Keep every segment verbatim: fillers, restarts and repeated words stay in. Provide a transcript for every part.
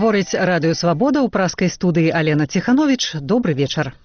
Гаворыць радыё Свабода ў праскай студыі Алена Ціхановіч. Добры вечар.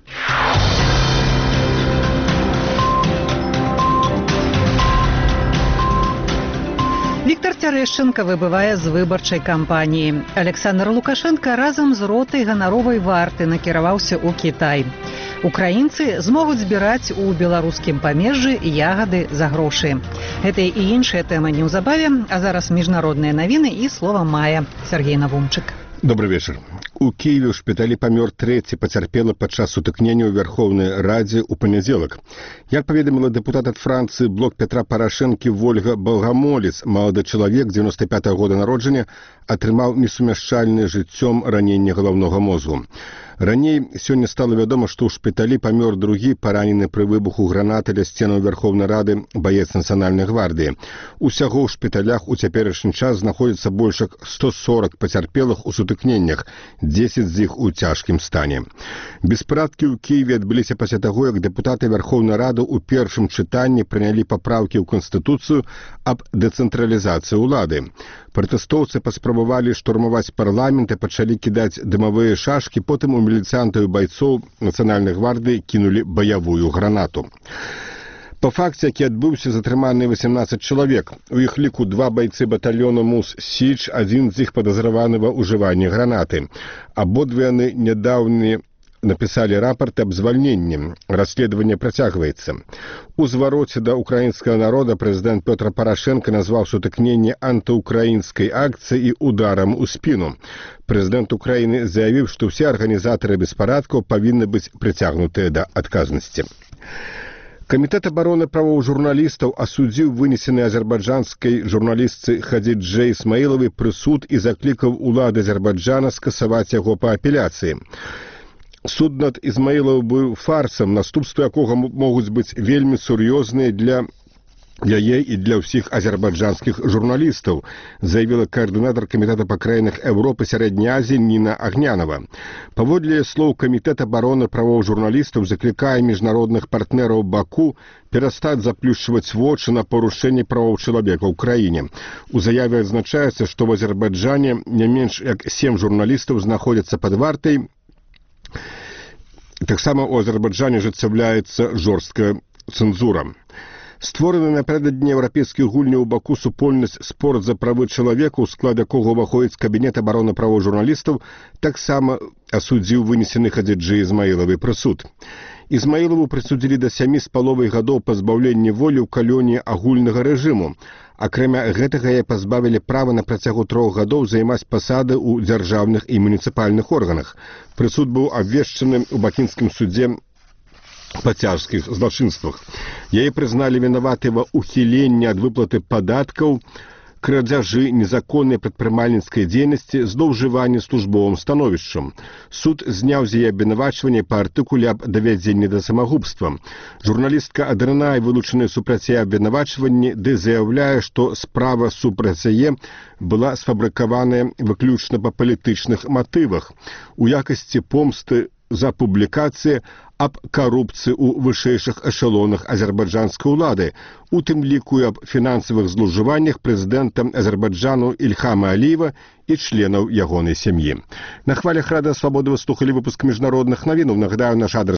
Віктор Цярэшчынка выбывае з выбарчай кампаніі. Александр Лукашенко разам з ротай ганаровай варты накіраваўся ў Кітай. Украінцы змогуць збіраць у беларускім памежжы ягады за грошы. Гэтыя і іншыя тэмы неўзабаве, а зараз міжнародныя навіны і слова мае Сергей Навумчык. Добрый вечер. У Киеве ў шпіталі памёр трэці пацярпелы падчас сутыкнення ў Верховнай Радзе ў панядзелак. Як паведаміла дэпутат ад Францыі блок Петра Парашэнкі Вольга Балгамолец, малады чалавек дзевяноста пятага года народжання атрымаў несумяшчальнае з жыццём раненне галаўнога мозгу. Раней сёння стала вядома, што ў шпіталі памёр другі паранены пры выбуху гранаты ля сценаў Верховнай Рады баец Нацыянальнай гвардыі. Усяго ў шпіталях у цяперашні час знаходзіцца больш як сто сорок пацярпелых у сутыкненнях, дзесяць з іх у цяжкім стане. Беспарадкі ў Кіеве адбыліся пасля таго, як дэпутаты Верховнай Рады ў першым чытанні прынялі папраўкі ў Канстытуцыю аб дэцэнтралізацыі ўлады. Пратэстоўцы паспрабавалі штурмаваць парламент і пачалі кідаць дымавыя шашкі, потым у міліцыянтаў і байцоў Нацыянальнай гвардыі кінулі баявую гранату. Па факце, які адбыўся, затрыманы васемнаццаць чалавек. У іх ліку два байцы батальёна Мус-Січ, адзін з іх падазраваны ва ўжыванні гранаты. Абодва яны нядаўна написали рапорты об звольнении. Расследование працягваецца. У звароце да украінскага народа прэзідэнт Петр Парашенко назваў сутыкненне антыукраінскай акцыі і ударам у спіну. Прэзідэнт Украіны заявіў, што ўсе арганізатары беспарадкаў павінны быць прыцягнутыя да адказнасці. Камітэт абароны правоў журналістаў асудзіў вынесены азербайджанскай журналістцы Хадзіджэ Ісмаілавай прысуд і заклікаў улады Азербайджана скасаваць яго па апеляцыі. Суд над Ізмаілавым быў фарсам, наступствы якога могуць быць вельмі сур'ёзныя для яе і для ўсіх азербайджанскіх журналістаў, заявіла каардынатар камітэта па краінах Еўропы Сярэдняй Азіі Ніна Агнянова. Паводле слоў камітэт абароны правоў журналістаў заклікае міжнародных партнераў Баку перастаць заплюшчваць вочы на парушэнне правоў чалавека ў краіне. У заяве адзначаецца, што ў Азербайджане не менш як сем журналістаў знаходзяцца пад вартай. Таксама ў Азербайджане ажыццяўляецца жорсткая цэнзура. Створаны напярэдадні еўрапейскіх гульняў у Баку супольнасць «Спорт за правы чалавека», у склад якога ўваходзіць кабінет абароны правоў журналістаў, таксама асудзіў вынесены Хадзіджэ Ісмаілавай прысуд. Ізмаілаву прысудзілі да сямі з паловай гадоў пазбаўлення волі ў калоніі агульнага рэжыму. Акрамя гэтага яе пазбавілі права на працягу трох гадоў займаць пасады ў дзяржаўных і муніцыпальных органах. Прысуд быў абвешчаны ў бакінскім судзе па цяжкіх злачынствах. Яе прызналі вінаватай ва ўхіленні ад выплаты падаткаў, крадзяжы, незаконнай прадпрымальніцкай дзейнасці, злоўжыванні службовым становішчам. Суд зняў з яе абвінавачванне па артыкуле аб давядзенні да самагубства. Журналістка адрынае вылучаныя супраць яе абвінавачванні, ды заяўляе, што справа супраць яе была сфабрыкаваная выключна па палітычных матывах у якасці помсты за публікацыі аб карупцыі ў вышэйшых эшалонах азербайджанскай улады, у тым ліку і аб фінансавых злоўжываннях прэзідэнта Азербайджану Ільхама Аліева і членаў ягонай сям'і. На хвалях Радыё Свабода вы слухалі выпуск міжнародных навінаў. Нагадаю, наш адрес